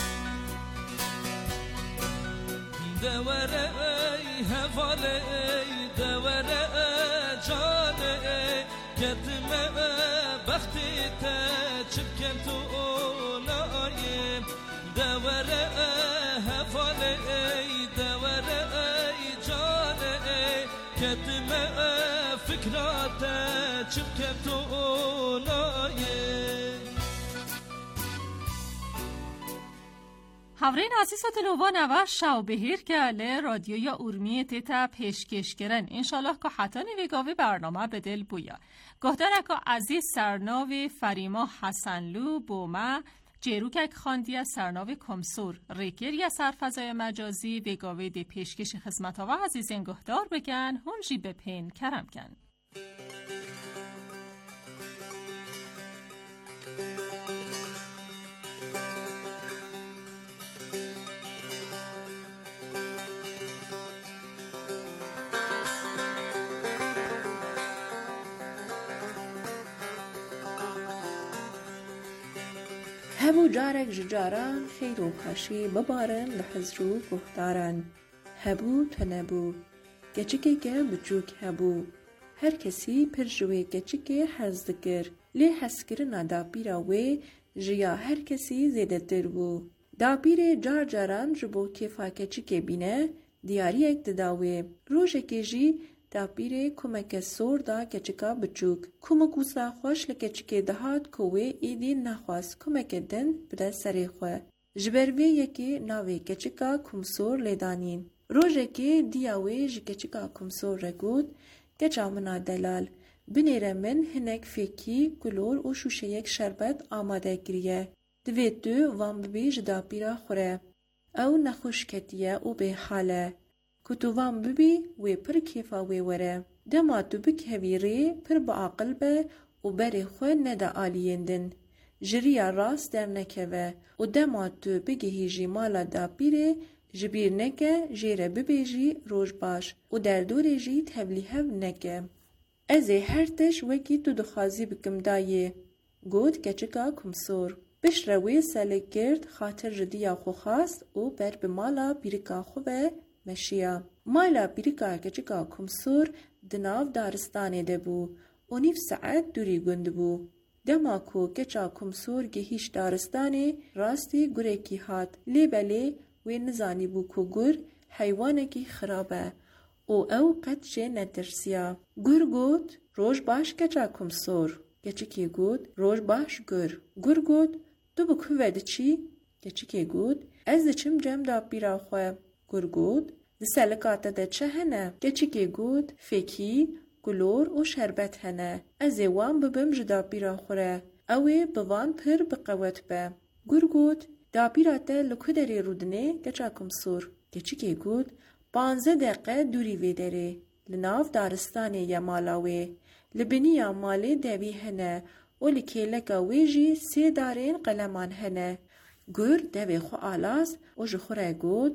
دوره ای حواله ای دوره جانه ای کدمه وقتی تا چکن تو نایم دوره حواله ای دوره ای جانه ای کدمه فکرات چکن تو نایم Havrein azizat lova navash shau behir kale رادیوی اورمی تیتا پیشکش کرن انشالله که حتی نویگاوی برنامه به دل بویا گهدارکا عزیز سرناوی فریما حسنلو بوما جیروکک خاندی سرناوی کمسور ریکر یا سرفضای مجازی ویگاوی دی پیشکش خدمت ها و عزیزین گهدار بگن هنجی به پین کرم کن هبو جارك ججاران خير وخاشي ببارن لحزرو گهدارن هبو تنبو گچکی که بچوک هبو هر کسی پر جوی گچکی حرز دکر لی حسکر نادا بیراوی جیا هر کسی زیده در بو دا پیره جار جاران جبو کیفا کچکه بینه دیاری اک دداوی. روژه که جی دا پیره کمک سور دا کچکا بچوک. کمکو سا خوش لکچکه دهات کوه ایدی نخواست کمک دن بده سری خواه. جبروی یکی ناوی کچکا کمسور لیدانین. روژه که دیاوی جی کچکا کمسور رگود کچا منا دلال. بنیره من هنک فکی کلور و شوشه یک شربت آماده کریه. دوید دو وام ببی جدا پیرا خوره. او نخوش کتیه و به حاله. کتو وام ببی وی پر کیفا وی وره. دما تو بک هوی ری پر با عقل به و بری خواه ندا آلیندن. جریا راست در نکوه و دما تو بگهی جی مالا دا پیره جبیر نکه جیره ببیجی روش باش و در دور جی تبلیه نکه. از هر تش وکی تو دخوازی بکم دایه. گود کچکا کمسور. بشروی سلک کرد خاطر جدیا خو خواست و بر به مالا بیرکا خوبه مشیا. مالا بیرکا کچکا کمسور دناو دارستانه ده بو و نیف ساعت دوری گند بو. دما کو کچا کمسور گهیش دارستانه راستی گره کی هات. لی بلی وی نزانی بو کو گر حیوانه کی خرابه. او او قد جه ندرسیا. گر گود روش باش کچا کمسور. کچکی گود روش باش گر. گر گود تو بکوه ده چی؟ کچکی گود از ده چم جم دا پیرا خواه. گر گود ده سلکاته ده چه هنه؟ کچکی گود فکی گلور و شربت هنه. از وان ببم جدا پیرا خوره. اوه بوان پر بقوت به. گر گود دا پیرا ته لکو داری رودنه کچا کمسور. کچکی گود پانزه دقیقه دوری وی داره. لناف دارستانه یا مالاوه. لبنی یا مالی دوی هنه. و لکیلکا ویجی سی دارین قلمان هنه. گر دوی خو آلاز و جخوره گود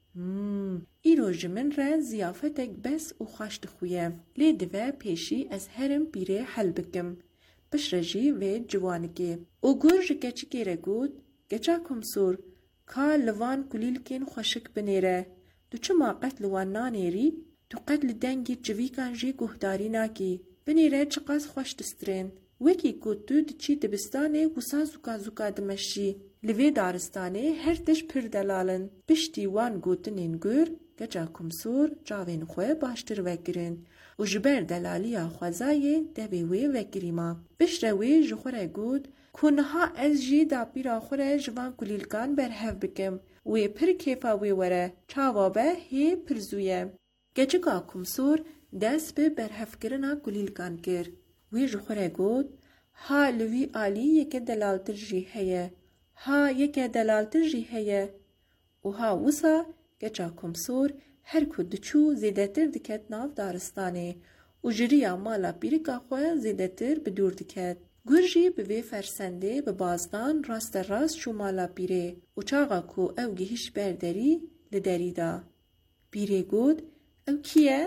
مم ایرو جمن را زیافتک بس و خوشت خویم. لی دوه پیشی از هرم بیره حل بکم. پشرجی و جوانگی. و گر جکه چکی را گود گچا کمسور که لوان کلیلکین خوشک بنیره. تو چه ما قتل وان نانیری؟ تو قتل دنگی جوی کانجی گهداری ناکی. بنیره چقاس خوش دسترین. وکی کتو دچی دبستانه وسا زوکا زوکا دمشی. لوی دارستانه هر تش پر دلالن. پشتی وان گوتنین گر گجا کمسور جاوین خواه باشتر وگرین. و جبر دلالیا خوازای دوی وگریما. بشروی جخوره گود کنها از جی دا پیرا خوره جوان کلیلکان برهف بکم. وی پر کیفا وی وره. چاوابه هی پرزویه. گجگا کمسور دست به برهف کرنا کلیلکان کر. وی جخوره گود ها لوی آلی یکی دلالتر جی هیه. ها یکی دلالتر جی هیه. و ها وسا گچا کمسور هر کد چو زیده تر دکت ناف دارستانه و جریا مالا پیرکا خواه زیده تر بدور دکت. گرجی به وی فرسنده به بازدان راست راست شو مالا پیره و چاقا کو او گهیش برداری لداری دا. پیره گود او کیه؟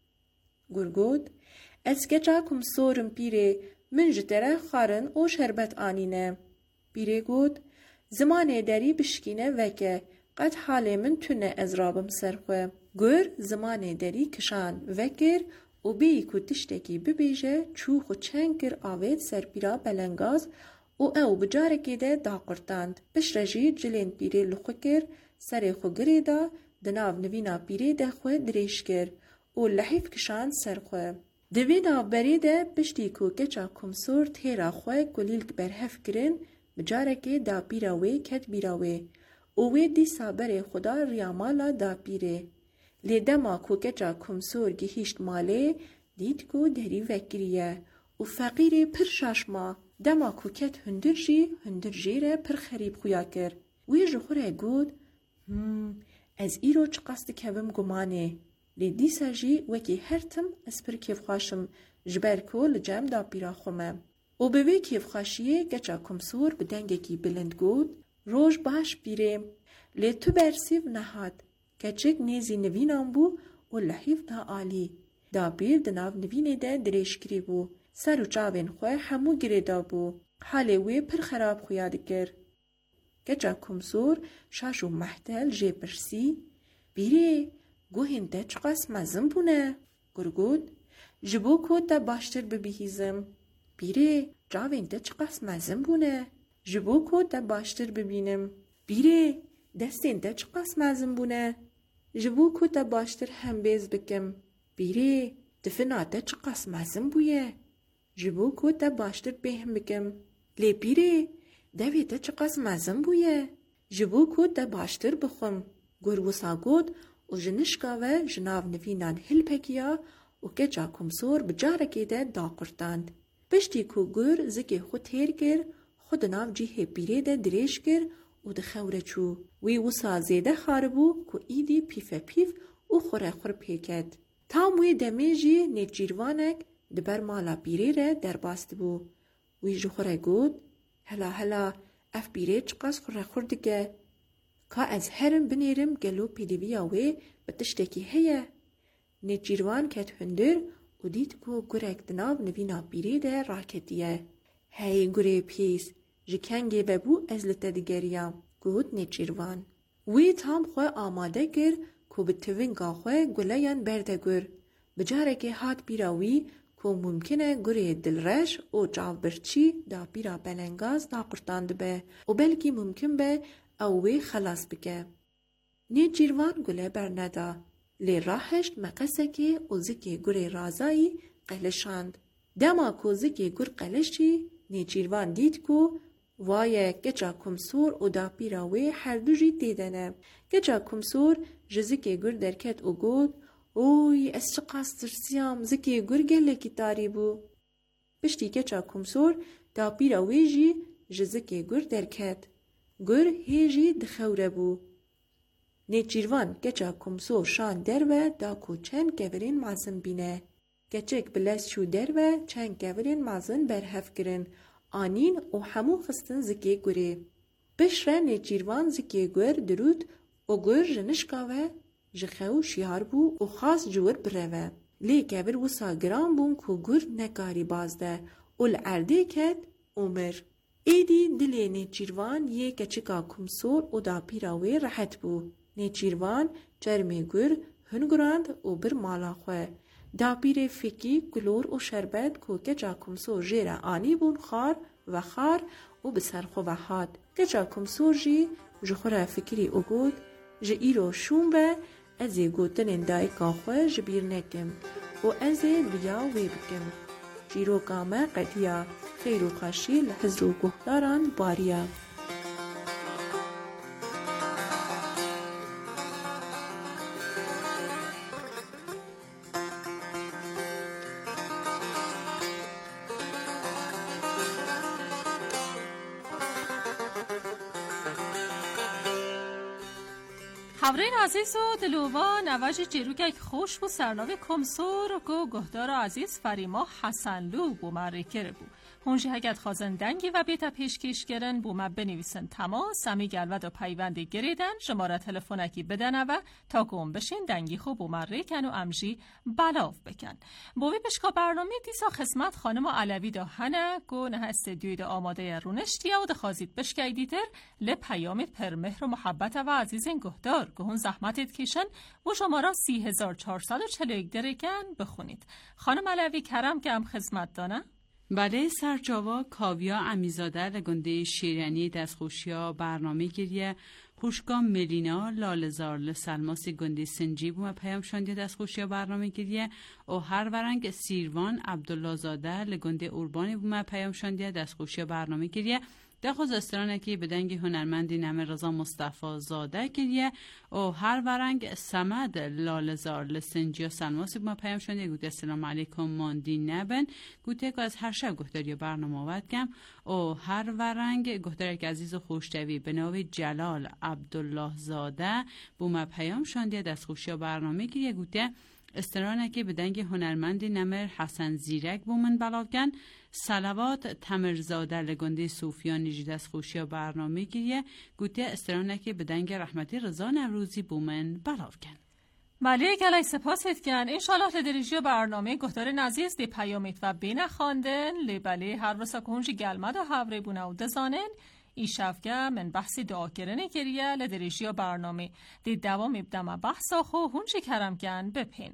گر گود از گچا کمسورم پیره من جتره خارن او شربت آنینه. پیره گود زمانه داری بشکینه وکه قد حاله من تونه از رابم سرخوه. گر زمانه داری کشان وکر و بی کو تشتکی ببیجه چو خو چنگ کر آوید سر پیرا بلنگاز و او بجارکی ده دا قرطاند. بشرجی جلین پیره لخو کر سر خو گره دا دناو نوینا پیره ده خواه دریش کر و لحیف کشان سرخوه. دوی دا بری ده پشتی کو کچا کمسور تیرا خواه کلیلک برهف کرن بجارکی دا پیراوی کت بیراوی. اوی دی سابر خدا ریامالا دا پیره. لی دما کو کچا کمسور گهیشت ماله دید کو دری وکریه و فقیر پر شاشما دما کو کت هندر جی هندر جیره پر خریب خویا کر. وی جخوره گود هم از ایرو چه قصد کبم گمانه. لی دیسا جی وکی هرتم از پر کیف خاشم جبر کو لجم دا پیرا خومه. و به وی کیف خاشیه گچا کمسور بدنگه کی بلند گود روش باش پیره. لی تو برسیو نهاد. کچک نیزی نوینان بو و لحیف دا آلی. دا بیر دناو نوینه ده دریشکری بو. سر و چاوین خواه همو گره دا بو. حاله وی پر خراب خویا دکر. گچا کمسور شاشو محتل جه پرسی. بیره گوهین ده چقاس مزم بونه؟ گرگود جبو کود ده باشتر ببیهیزم. بیره جاوین ده چقاس مزم بونه؟ جبو کود ده باشتر ببینم. بیره دستین ده چه قاس مزن بونه؟ جبو کو تا باشتر هم بیز بکم. بیره دفنا ده چه قاس مزن بویه؟ جبو کو تا باشتر بهم بکم. لی بیره دوی ده چه قاس مزن بویه؟ جبو کو تا باشتر بخم. گر وسا گود و جنشکا و جناو نوینان هل پکیا و کجا کمسور بجارکی ده دا قرتاند. پشتی کو گر زکی خود تیر کر خود ناو جیه بیره ده دریش کر و ده خوره چو. وی وسا زیده خاربو کو ایدی پیف پیف و خوره خور پیکد. تام وی دمیجی نیجیروانک دبر مالا بیره ره در باست بو. وی جو خوره گود هلا هلا اف بیره چقاس خوره خوردگه. که از هرم بنیرم گلو پیدویا وی بتشتکی هیه. نیجیروان کت هندر و دید کو گرک دناب نوینا بیره ده راکتیه. هی گره پیس جکنگه ببو از لتدگریا گود نیجیروان. وی تام خواه آماده گر کو بتوینگا خواه گلیان برده گر. بجاره که هات بیراوی کو ممکنه گره دلرش و جاو برچی دا بیرا بلنگاز دا قرطاند به و بلکی ممکن به اوی خلاص بکه. نیجیروان گله برندا. لی راهشت مقصه که او زکی گره رازایی قلشاند. دما کو زکی گر قلشی نیجیروان دید کو وایه گچا کمسور و دا پیراوی هر دو جی دیدنه. گچا کمسور جزکی گر درکت او گود اوی از چقاس ترسیام زکی گر گله کی تاری بو. پشتی گچا کمسور دا پیراوی جی جزکی گر درکت. گر هیجی دخوره بو. نیجیروان گچا کمسور شان درو دا کو چند گورین مازن بینه. گچک بلس شو درو چند گورین مازن برهف گرن. آنین او همو خستن زکی گره. بشره نیجیروان زکی گر درود او گر جنشکاوه جخو شیار بو او خاص جور بروه. لی گور وسا گرام بون کو گر نکاری بازده. اول عرده کد عمر. ایدی دلی نیجیروان یه گچکا کمسور او دا پیراوی راحت بو. نیجیروان جرمی گر هنگراند او بر مالا خواه. دا پیر فکی گلور و شربت کو گچا کمسور جیره آنی بون خار و خار و بسر خواه هاد. گچا کمسور جی جخوره فکری او گود جه ایرو شون و ازی گوتن دای کاخواه جبیر نکم و ازی بیا وی بکم. جیرو کامه قدیا خیر و خاشی لحظ و گهداران باریا. حورین عزیز و دلووا نواج جیروگک خوش بو سرناوی کمسور و گهدار عزیز فریما حسنلو بو مریکر بو. هونجی هگت خازن دنگی و بیتا پیشکش گرن بو ما بنویسن تماس سمی گلود و پیوندی گریدن شماره تلفونکی بدن و تا گم بشین دنگی خوب بو مریکن و امجی بلاف بکن. بوی بشکا برنامه دیسا خسمت خانم علوی دا هنه گو نه استدیوی دا آماده رونشتیا و دا خازید بشکای دیتر ل پیامت پرمهر و محبت و عزیزین گهدار گهون زحمتت کشن و شماره سی هزار چهارصد و چهل و یک درکن بخونید. خانم علوی کرم که هم خدمت دانه؟ بله سرجاوا کاویا امیزاده لگنده شیرینی دستخوشیا برنامه گریه خوشگام ملینا لالزار لسلماسی گنده سنجیب و پیام شانده دستخوشیا برنامه گریه و هر ورنگ سیروان عبدالله زاده لگنده اوربانی و پیام شانده دستخوشیا برنامه گریه دخوز استرانه که بدنگ هنرمندی نام رضا مصطفی زاده گریه و هر ورنگ سمد لالزار لسنجی و سلماسی ما پیام شده گوته السلام علیکم ماندی نبن گوته که از هر شب گفتاری برنامه آورد کم و هر ورنگ گفتاری که عزیز و خوشتوی به ناوی جلال عبدالله زاده بو ما پیام شده دستخوشی برنامه گریه گوته استرانه که بدنگ هنرمندی نمر حسن زیرک بومن بلاکن صلوات تمرزاده لگنده صوفیان نجید از خوشی برنامه گیریه گوته استرانه که بدنگ رحمتی رضا نوروزی بومن بلاکن. مالی گلای سپاس هتکن انشالله لدریجی برنامه گهدار نزیز دی پیامید و بین خواندن لیبلی هر رسا کنجی گلمد و حوری بونه و دزانن ای شفگه من بحثی دعا کرنه گریه لدریجی برنامه دی دوام ابدام بحثا خو هونجی کرم گن بپین.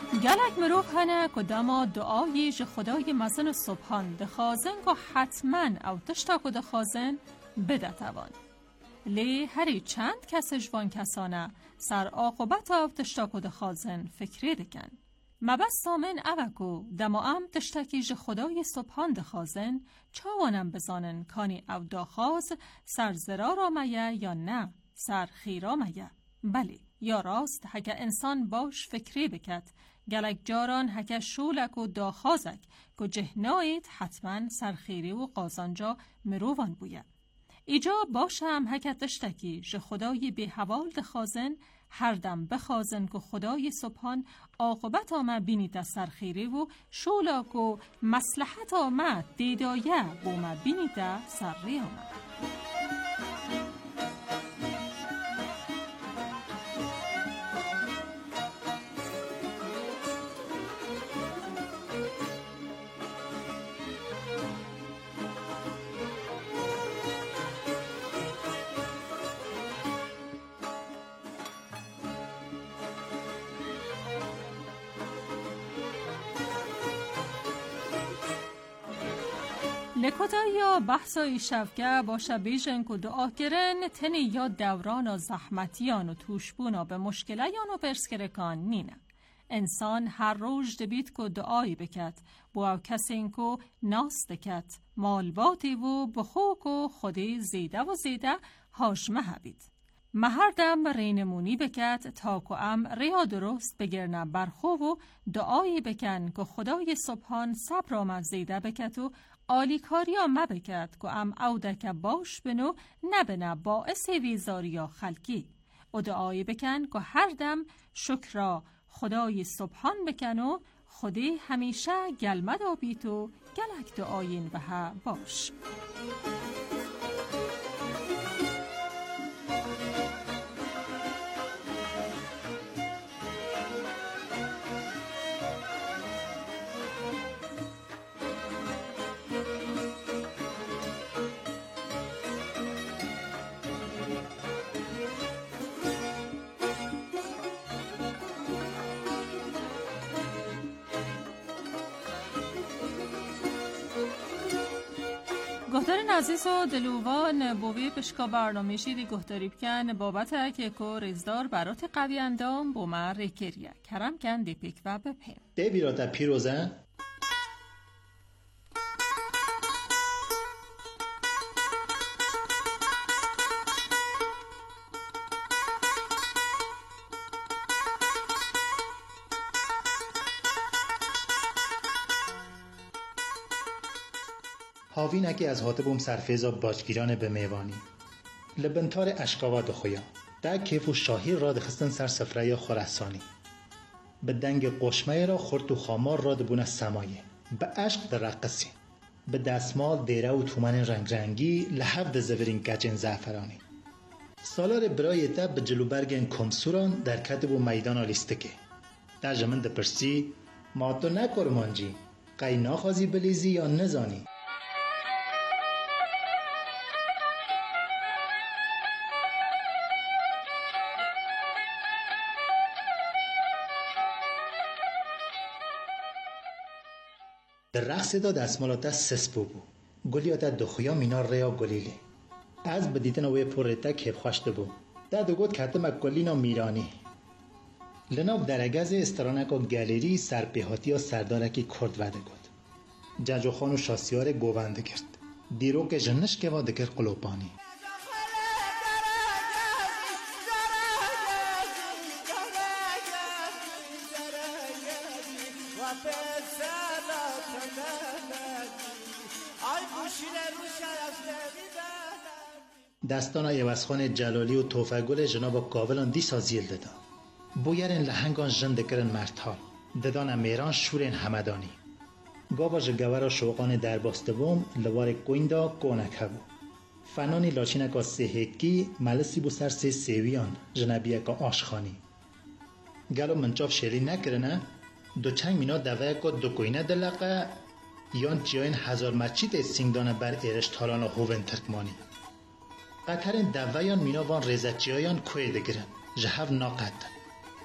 گلک مروف هنه که دما دعایی ج خدای مزن سبحان دخوازن که حتما او تشتا که دخوازن بده توان. لی هری چند کس جوان کسانه سر عاقبت او تشتا که دخوازن فکری دکن. مبس سامن اوکو دما ام تشتکی ج خدای سبحان دخوازن چاوانم بزانن کانی او داخواز سر زرار آمیه یا نه سر خیر آمیه. بله یا راست هکه انسان باش فکری بکد گلک جاران هکه شولک و داخازک که جهنایت حتما سرخیری و قازانجا مروان بوید. ایجا باشم هکه تشتکی ج خدای به حوال دخوازن هر دم بخوازن که خدای سبحان عاقبت آمد بینید سرخیری و شولک و مصلحت آمد دیدایه بومد بینید سرری آمد. لکتا یا بحثای شفگه باشه بیشن که دعا کرن تنی یا دوران و زحمتیان و توشبونا به مشکلیان و پرسکرکان نینه. انسان هر روز دبید که دعایی بکد بو او کسین که ناس دکد مالباتی و بخوک و خودی زیده و زیده هاشمه هبید. مهردم رینمونی بکد تا که ام ریا درست بگرنه برخو و دعایی بکن که خدای سبحان صبر آمد زیده بکد و آلیکاریا مبکد که ام اودک باش بنو نبنه باعث ویزاریا خلقی و دعایی بکن که هر دم شکر خدای سبحان بکن و خودی همیشه گلمد آبیت و گلک دعاین به باش. گهدارین عزیز و دلوان بوی پشکا برنامه شیری گهداری بکن بابت که که ریزدار برات قوی اندام بومر ریکریه کرم کن دیپیک و بپیم ده بیراتا پیروزه هاوین اکی از هاتبوم سرفیزا باجگیران به میوانی لبنتار اشکاوا دخویا در کیف و شاهی را دخستن سر سفره خراسانی به دنگ قشمه را خورد و خامار را دبون سمایه به عشق در رقصی به دستمال دیره و تومن رنگ رنگی لحف زورین گجن زعفرانی سالار برای تا به جلوبرگن کمسوران در کتب و میدان آلیستکه در جمن دپرسی ما تو نکر مانجی قی ناخوازی بلیزی یا نزانی در رقص دا دستمالاتا سسپو بو گلیاتا دخویا مینار ریا گلیلی از بدیدن اوی پورتا کیف خوشت بو دا دو گود کتم کلینا میرانی لناب درگز استرانکا گالری سرپیهاتی یا سردارکی کرد وده گود جنجو خانو شاسیار گوونده کرد دیرو که جنش که واده کرد قلوبانی دستان ایوزخان جلالی و توفگل جناب کاولان دی سازیل دادا بویرین لحنگان جند کرن مرتال ددان امیران شورین همدانی گاواج گورا شوقان در باستبوم لوار کویندا کونک هبو فنانی لاچینکا سهکی ملسی بو سر سه سیویان جنبیکا آشخانی گلو منچاف شیری نکرنه دو چنگ مینا دوه که دو کوینه دلقه یان جیاین هزار مچیت سینگدانه بر ایرش تالان هوون ترکمانی قطرین دوه یان مینا وان ریزتجیایان کوی دگرن جهو ناقد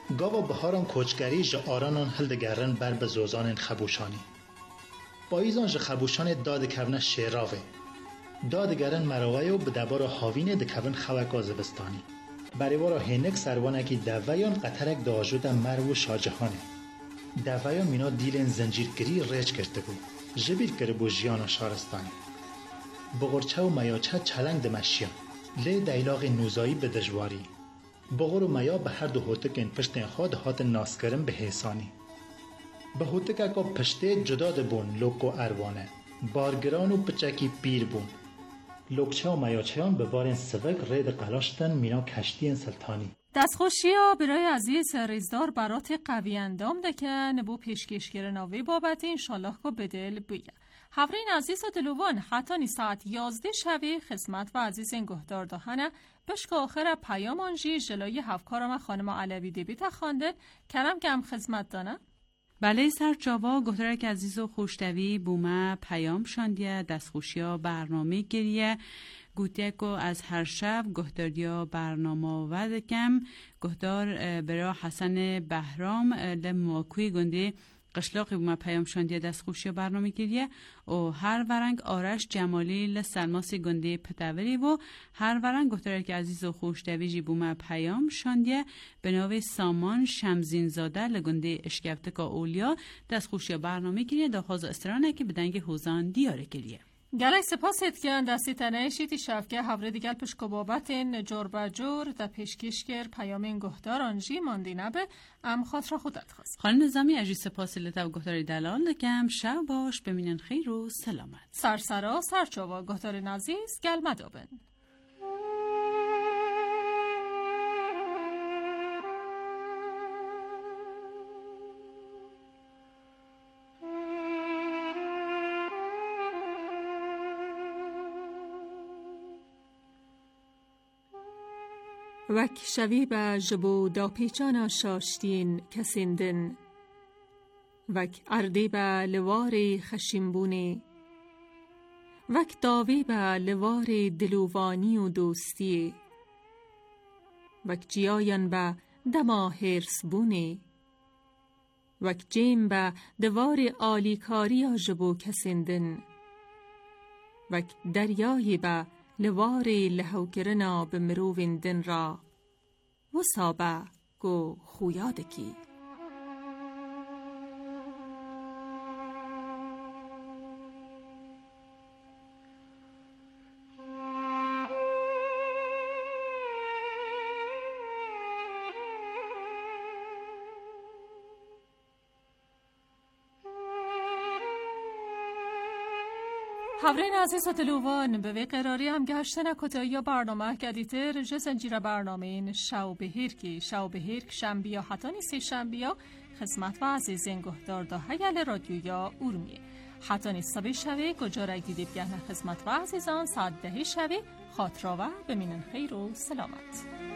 گاوا بهاران کوچگری ج آرانان هلدگرن بر به زوزان خبوشانی. بایزان ج خبوشان داد کونه شیراوه. دادگرن مراوی و بدبار حاوین دکون خوک آزبستانی. بریوارا هنک سروانه که دویان قطرک داجود مرو شاجهانه. دویان مینا دیلن زنجیرگری ریچ کرده بود. جبیر کرده بود جیان شارستانی. بغرچه و میاچه چلنگ دمشیان. لی دیلاغ نوزایی به دجواری. بغر و میا به هر دو هوتکن پشتین خود هات ناسکرم به حسانی. به هوتک اکا پشته جداد بون لوک و اروانه. بارگران و پچکی پیر بون. لوکچه و میاچهان به بارن سوک رید قلاشتن مینا کشتین سلطانی. دستخوشی ها برای عزیز ریزدار برات قوی اندام دکن نبو پیشکشگر ناوی بابت انشالله که بدل بگه. حفرین عزیز و دلوان حتی نی ساعت یازده شوی خدمت و عزیز این گهدار دهنه بشک آخر پیام آنجی جلوی هفکارم خانم علوی دبیت خواندن کرم گم خدمت دانه؟ بله سر جاوا گهدارک عزیز و خوشتوی بومه پیام شاندیه دستخوشیا برنامه گریه گوتیکو از هر شب گهداریا برنامه و دکم گهدار برا حسن بهرام لماکوی گنده قشلاقی بومه پیام شاندیه دستخوشیا برنامه گریه و هر ورنگ آرش جمالی لسلماسی گنده پتوری و هر ورنگ گهدارک عزیز و خوشتوی جی بومه پیام شاندیه به ناو سامان شمزین زاده لگنده اشکفتکا اولیا دستخوشیا برنامه گریه داخواز استرانه که بدنگ حوزان دیاره گریه گلک سپاس اتکن دستی تنهشیتی شفکه هفره دیگل پشک بابت جور بجور در پیشکشگر پیام این گهدار آنجی ماندی نبه ام خاطر خودت خواست خانم نظامی اجی سپاسی لطب گهداری دلال دکم شب باش بمینن خیر و سلامت سرسرا سرچاوا گهدار نزیز گل مدابن وک شوی به جبو دا پیچانا شاشتین کسیندن وک اردی به لوار خشیمبونی وک داوی به لوار دلووانی و دوستی وک جیاین به دما هرس بونی وک جیم به دوار آلیکاری جبو کسیندن وک دریایی به لواری لحوکرنا به مروین دن را و سابه گو خویادکی حفرین عزیز و دلوان به وی قراری هم گشتن کتایی برنامه کدیتر جه زنجیر برنامه این شو بهیر که شو بهیر شنبیا حتی نیستی شنبیا خدمت و عزیز این گهدار دا هیل رادیو یا ارمیه حتی نیست سبی شوی گجارک دیدیب گهنه خدمت و عزیزان ساعت دهی شوی خاطراوه بمینن خیر و سلامت